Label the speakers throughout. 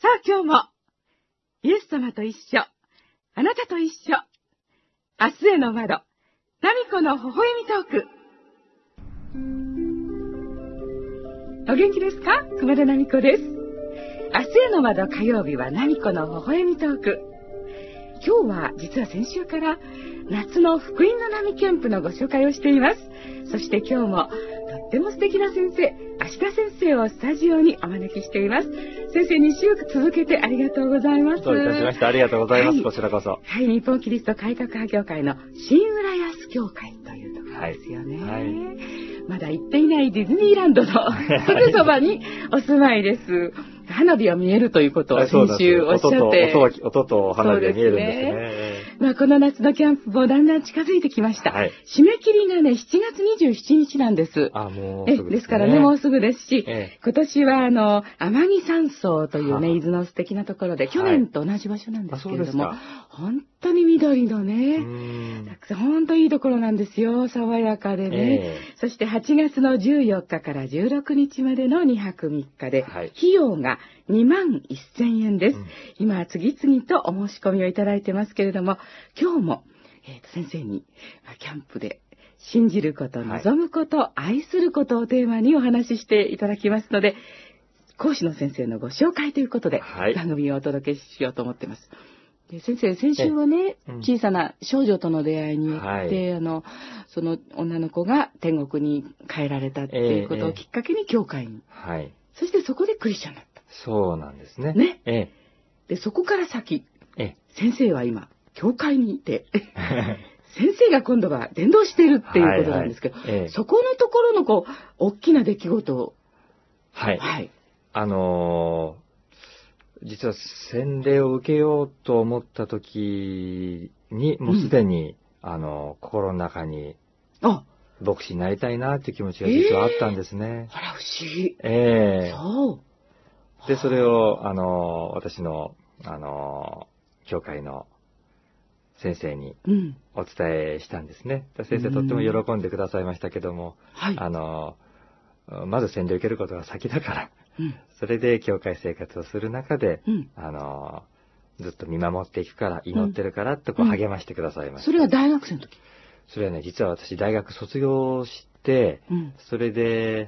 Speaker 1: さあ今日も、イエス様と一緒、あなたと一緒、明日への窓、ナミコの微笑みトーク。お元気ですか？熊田ナミコです。明日への窓火曜日はナミコの微笑みトーク。今日は実は先週から夏の福音の波キャンプのご紹介をしています。そして今日もとっても素敵な先生、芦田先生をスタジオにお招きしています。先生、2週続けてありがとうございます。
Speaker 2: どういたしました。ありがとうございます。
Speaker 1: はい、
Speaker 2: こちらこそ。
Speaker 1: はい、日本キリスト改革派協会の新浦安協会というところですよね。
Speaker 2: はいはい、
Speaker 1: まだ行っていないディズニーランドのすぐそばにお住まいです。花火が見えるということを先週おっしゃって。
Speaker 2: 音と花火が見えるんですね。
Speaker 1: まあこの夏のキャンプもだんだん近づいてきました。はい、締め切りがね、7月27日なんです。
Speaker 2: もうすぐ
Speaker 1: ですからね、もうすぐですし、今年は天城山荘というね、伊豆の素敵なところで、去年と同じ場所なんですけれども、本当に緑のね、本当にいいところなんですよ。爽やかでね。そして8月の14日から16日までの2泊3日で、費用が21,000円です。今、次々とお申し込みをいただいてますけれども、今日も、先生に、キャンプで信じること、望むこと、愛することをテーマにお話ししていただきますので、講師の先生のご紹介ということで、番組をお届けしようと思っています。で先生、先週はね、小さな少女との出会いによって、その女の子が天国に帰られたっていうことをきっかけに教会に。そしてそこでクリスチャンになった。
Speaker 2: そうなんですね。
Speaker 1: ね。で、そこから先、先生は今、教会にいて、先生が今度は伝道しているっていうことなんですけど、そこのところの大きな出来事を。
Speaker 2: 実は洗礼を受けようと思った時に、もうすでに、心の中に、牧師になりたいなっていう気持ちが実はあったんですね。
Speaker 1: あら、不思議。
Speaker 2: そう。で、それを、私の、教会の先生にお伝えしたんですね。先生とっても喜んでくださいましたけども、まず洗礼を受けることが先だから、それで教会生活をする中で、ずっと見守っていくから、祈ってるからと励ましてくださいました。
Speaker 1: それは大学生の時？
Speaker 2: それはね、実は私大学卒業して、それで、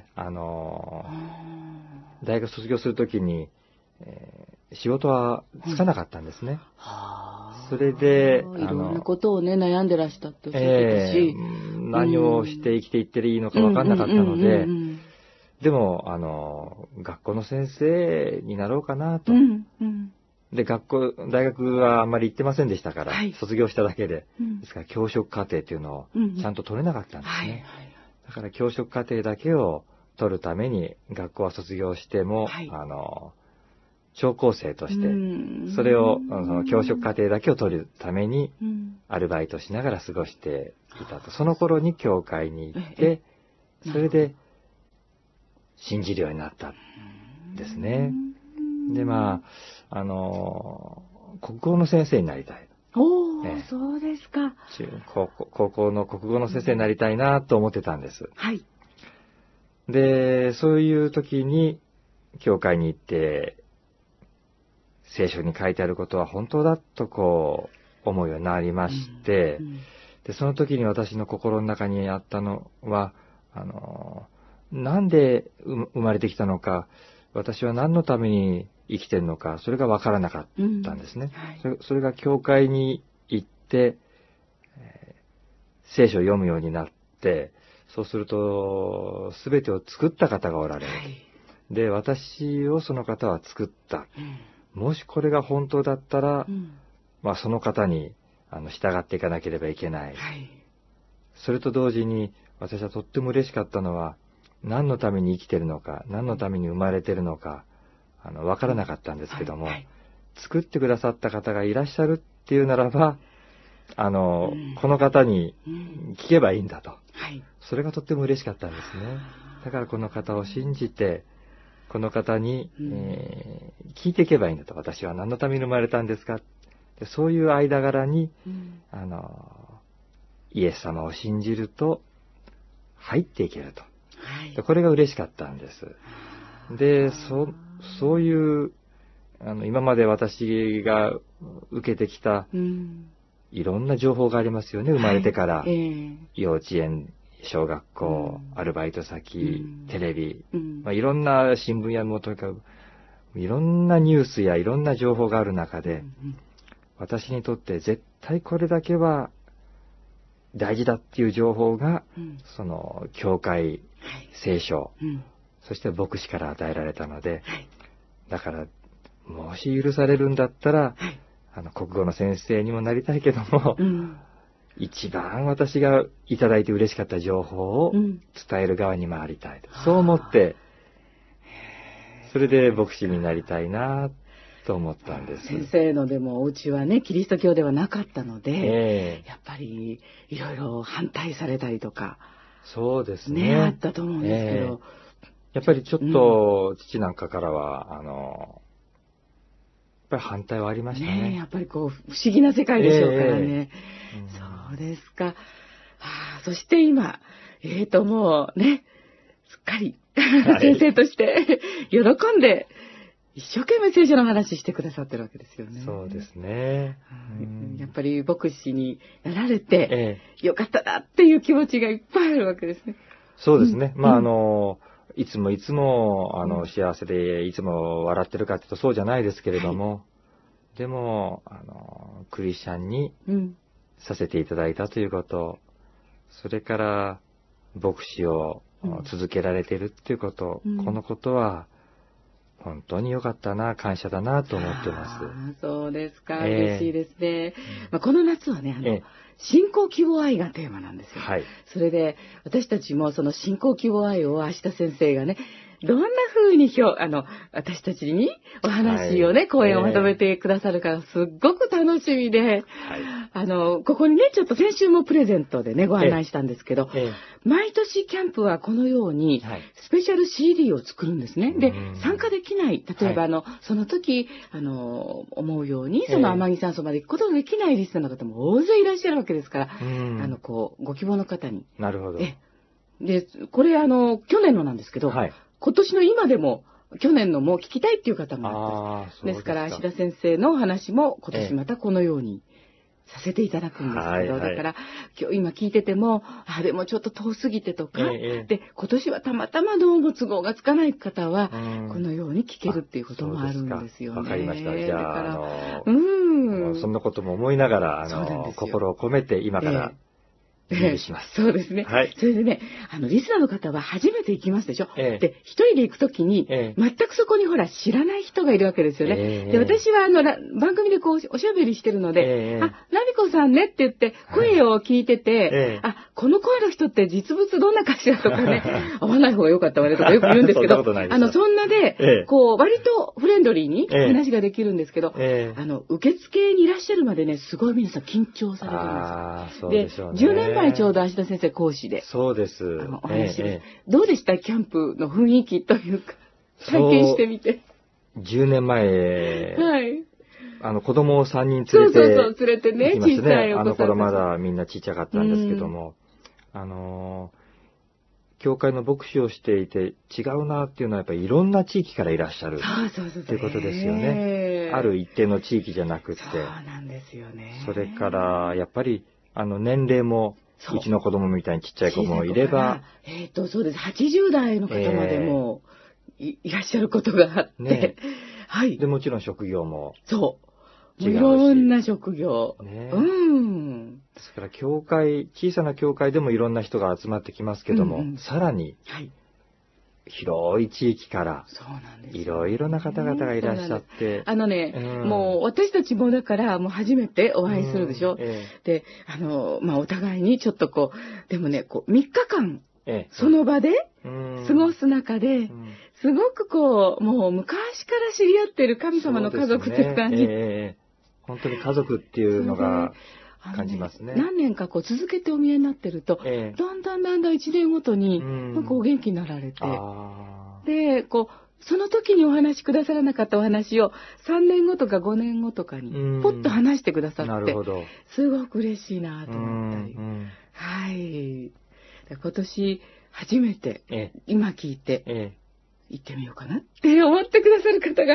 Speaker 2: 大学卒業するときに、仕事はつかなかったんですね。それで、
Speaker 1: いろんなことをね、悩んでらしたっておっしゃってたし、
Speaker 2: 何をして生きていっていいのか分かんなかったので、でも、学校の先生になろうかなと。で、大学はあんまり行ってませんでしたから、卒業しただけで。ですから、教職課程っていうのをちゃんと取れなかったんですね。だから、教職課程だけを取るために、学校は卒業しても、聴講生として、それを、教職課程だけを取るために、アルバイトしながら過ごしていたと。その頃に教会に行って、それで、信じるようになったんですね。で、国語の先生になりたい。
Speaker 1: そうですか。
Speaker 2: 高校の国語の先生になりたいなと思ってたんです。で、そういう時に、教会に行って、聖書に書いてあることは本当だと思うようになりまして、で、その時に私の心の中にあったのは、なんで生まれてきたのか、私は何のために生きてるのか、それが分からなかったんですね。それが教会に行って、聖書を読むようになって、そうすると、すべてを作った方がおられる。で、私をその方は作った。もしこれが本当だったら、その方に従っていかなければいけない。それと同時に、私はとっても嬉しかったのは、何のために生きてるのか、何のために生まれてるのか、わからなかったんですけども、作ってくださった方がいらっしゃるっていうならば、この方に聞けばいいんだと。それがとっても嬉しかったんですね。だからこの方を信じて、この方に、聞いていけばいいんだと。私は何のために生まれたんですか。でそういう間柄に、イエス様を信じると、入っていけると。これが嬉しかったんです。で、そういう、 今まで私が受けてきた、いろんな情報がありますよね。生まれてから。幼稚園、小学校、アルバイト先、テレビ。いろんな新聞やもとにかく、いろんなニュースやいろんな情報がある中で、私にとって絶対これだけは大事だっていう情報が、その、教会、聖書、そして牧師から与えられたので、だから、もし許されるんだったら、国語の先生にもなりたいけども、一番私がいただいて嬉しかった情報を伝える側に回りたいと。そう思って、それで牧師になりたいなと思ったんです。
Speaker 1: 先生のでもお家はね、キリスト教ではなかったので、やっぱりいろいろ反対されたりとか。
Speaker 2: そうですね。
Speaker 1: あったと思うんですけど。
Speaker 2: やっぱりちょっと、父なんかからは、やっぱり反対はありましたね。
Speaker 1: やっぱりこう、不思議な世界でしょうからね。そうですか。そして今、もうね、すっかり、先生として喜んで、一生懸命聖書の話してくださってるわけですよね。
Speaker 2: そうですね。
Speaker 1: やっぱり牧師になられて、よかったなっていう気持ちがいっぱいあるわけですね。
Speaker 2: そうですね。いつも幸せで、いつも笑ってるかっていうとそうじゃないですけれども、でも、クリスチャンにさせていただいたということ、それから、牧師を続けられているっていうこと、このことは、本当に良かったな、感謝だなと思ってます。
Speaker 1: そうですか、嬉しいですね。この夏はね、信仰希望愛がテーマなんですよ。それで、私たちもその信仰希望愛を芦田先生がね、どんな風に私たちにお話をね、講演をまとめてくださるからすっごく楽しみで、ここにね、ちょっと先週もプレゼントでね、ご案内したんですけど、毎年キャンプはこのように、スペシャル CD を作るんですね。で、参加できない、例えばその時、思うように、その天城山荘まで行くことができないリスナーの方も大勢いらっしゃるわけですから、ご希望の方に。
Speaker 2: なるほど。
Speaker 1: で、これ去年のなんですけど、今年の今でも、去年のも聞きたいっていう方もあった。ですから、芦田先生のお話も今年またこのようにさせていただくんですけど、だから、今聞いてても、でもちょっと遠すぎてとか、で、今年はたまたまどうも都合がつかない方は、このように聞けるっていうこともあるんですよね。
Speaker 2: わかりました。じゃあ、そんなことも思いながら、心を込めて今から、します。
Speaker 1: そうですね。それでね、リスナーの方は初めて行きますでしょ。で、一人で行くときに、全くそこにほら、知らない人がいるわけですよね。で、私は番組でこう、おしゃべりしてるので、ナミコさんねって言って、声を聞いてて、この声の人って実物どんなかしらとかね、会わない方が良かったわねとかよく言うんですけど、そんなで、こう、割とフレンドリーに話ができるんですけど、受付にいらっしゃるまでね、すごい皆さん緊張されてるんですよ。で、10年前ちょうど芦田先生講師で。
Speaker 2: そうです。
Speaker 1: お話です。どうでしたキャンプの雰囲気というか、体験してみて。
Speaker 2: 10年前、子供を3人連れて、
Speaker 1: 連れてね、小さいお子さん。
Speaker 2: あの頃まだみんなちっちゃかったんですけども、教会の牧師をしていて違うなっていうのはやっぱりいろんな地域からいらっしゃるっていうことですよね。ある一定の地域じゃなくて。
Speaker 1: そうなんですよね。
Speaker 2: それからやっぱり年齢もうちの子供みたいにちっちゃい子もいれば、
Speaker 1: そうです。80代の方までもいらっしゃることがあって、
Speaker 2: でもちろん職業も
Speaker 1: いろんな職業。
Speaker 2: ですから小さな教会でもいろんな人が集まってきますけども、さらに、広い地域から、いろいろな方々がいらっしゃって。
Speaker 1: もう私たちもだからもう初めてお会いするでしょ。で、お互いにちょっとでもね、3日間、その場で過ごす中で、すごくもう昔から知り合ってる神様の家族っていう感じ。
Speaker 2: 本当に家族っていうのが感じますね。
Speaker 1: 何年か続けてお見えになってると、だんだん1年ごとにお元気になられて、で、その時にお話しくださらなかったお話を3年後とか5年後とかにポッと話してくださって、すごく嬉しいなと思ったり。今年初めて今聞いて行ってみようかなって思ってくださる方が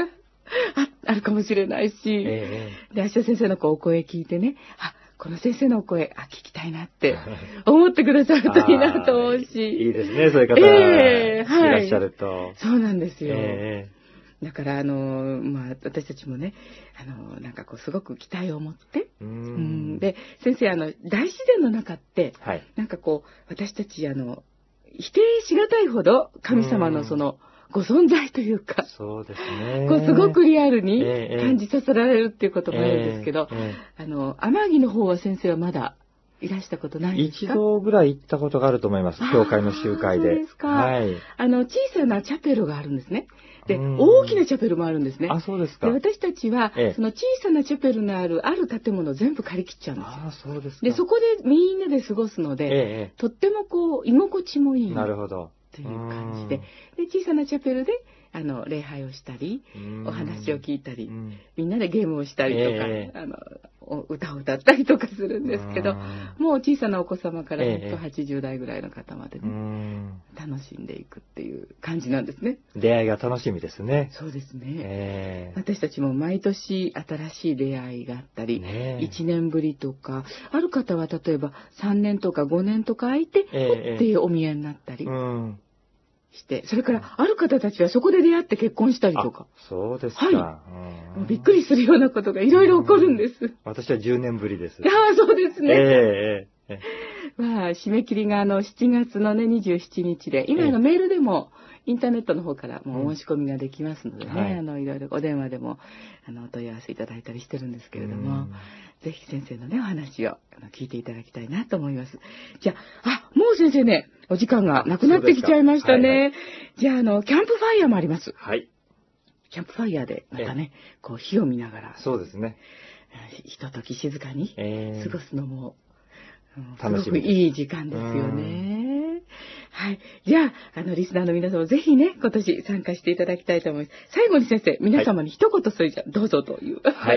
Speaker 1: あるかもしれないし、で、芦田先生のお声聞いてね、この先生のお声、聞きたいなって思ってくださるといいなと思うし。
Speaker 2: いいですね、そういう方がいらっしゃると。
Speaker 1: そうなんですよ。だから、私たちもね、なんかすごく期待を持って、で、先生、大自然の中って、なんか私たち、否定しがたいほど、神様のご存在というか、
Speaker 2: そうですね。
Speaker 1: すごくリアルに感じさせられるっていうこともあるんですけど、天城の方は先生はまだいらしたことないですか？
Speaker 2: 一度ぐらい行ったことがあると思います。教会の集会で。
Speaker 1: そうですか。
Speaker 2: はい。
Speaker 1: 小さなチャペルがあるんですね。で、大きなチャペルもあるんですね。
Speaker 2: そうですか。
Speaker 1: で、私たちは、その小さなチャペルのある建物を全部借り切っちゃうんですよ。
Speaker 2: そうですか。
Speaker 1: で、そこでみんなで過ごすので、とっても居心地もいい。
Speaker 2: なるほど。
Speaker 1: という感じで。で、小さなチャペルで、礼拝をしたり、お話を聞いたり、みんなでゲームをしたりとか、歌を歌ったりとかするんですけど、もう小さなお子様から80代ぐらいの方までね、楽しんでいくっていう感じなんですね。
Speaker 2: 出会いが楽しみですね。
Speaker 1: そうですね。私たちも毎年新しい出会いがあったり、1年ぶりとか、ある方は例えば3年とか5年とか空いて、っていうお見えになったり。して、それからある方たちはそこで出会って結婚したりとか。
Speaker 2: そうですか。
Speaker 1: もうびっくりするようなことがいろいろ起こるんです。
Speaker 2: 私は10年ぶりです。
Speaker 1: そうですね。締め切りが7月のね、27日で、今メールでも、インターネットの方からもう申し込みができますのでね、いろいろお電話でも、お問い合わせいただいたりしてるんですけれども、ぜひ先生のね、お話を聞いていただきたいなと思います。じゃあ、もう先生ね、お時間がなくなってきちゃいましたね。じゃあ、キャンプファイヤーもあります。
Speaker 2: はい。
Speaker 1: キャンプファイヤーで、またね、火を見ながら。
Speaker 2: そうですね。
Speaker 1: ひととき静かに過ごすのも、
Speaker 2: 楽しみ。
Speaker 1: すごくいい時間ですよね。はい。じゃあ、リスナーの皆様、ぜひね、今年参加していただきたいと思います。最後に先生、皆様に一言それじゃ、どうぞという。
Speaker 2: はい。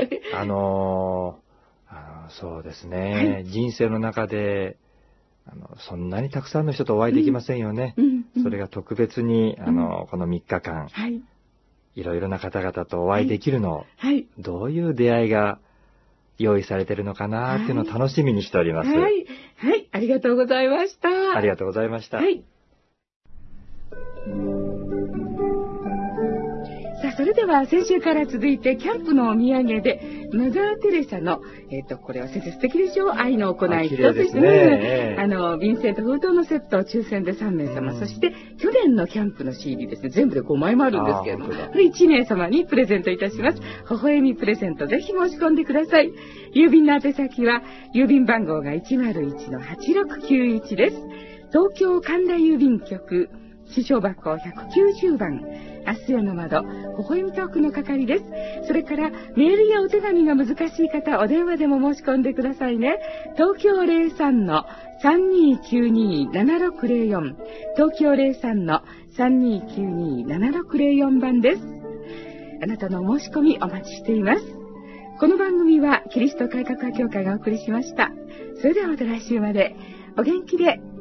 Speaker 2: そうですね。人生の中で、そんなにたくさんの人とお会いできませんよね。それが特別に、この3日間、いろいろな方々とお会いできるのを、どういう出会いが用意されているのかなっていうのを楽しみにしております。
Speaker 1: はい。ありがとうございました。
Speaker 2: ありがとうございました。
Speaker 1: さあ、それでは先週から続いてキャンプのお土産でマザー・テレサのこれは先生素敵でしょう、愛の行い一つですね。ヴィンセント封筒のセットを抽選で3名様、そして去年のキャンプの CD ですね、全部で5枚もあるんですけれども、1名様にプレゼントいたします。微笑みプレゼント、ぜひ申し込んでください。郵便の宛先は郵便番号が 101-8691 です。東京神田郵便局支所箱190番、明日への窓、微笑みトークの係です。それからメールやお手紙が難しい方、お電話でも申し込んでくださいね。東京 03-3292-7604、東京 03-3292-7604 番です。あなたの申し込みお待ちしています。この番組はキリスト改革派協会がお送りしました。それではまた来週までお元気で。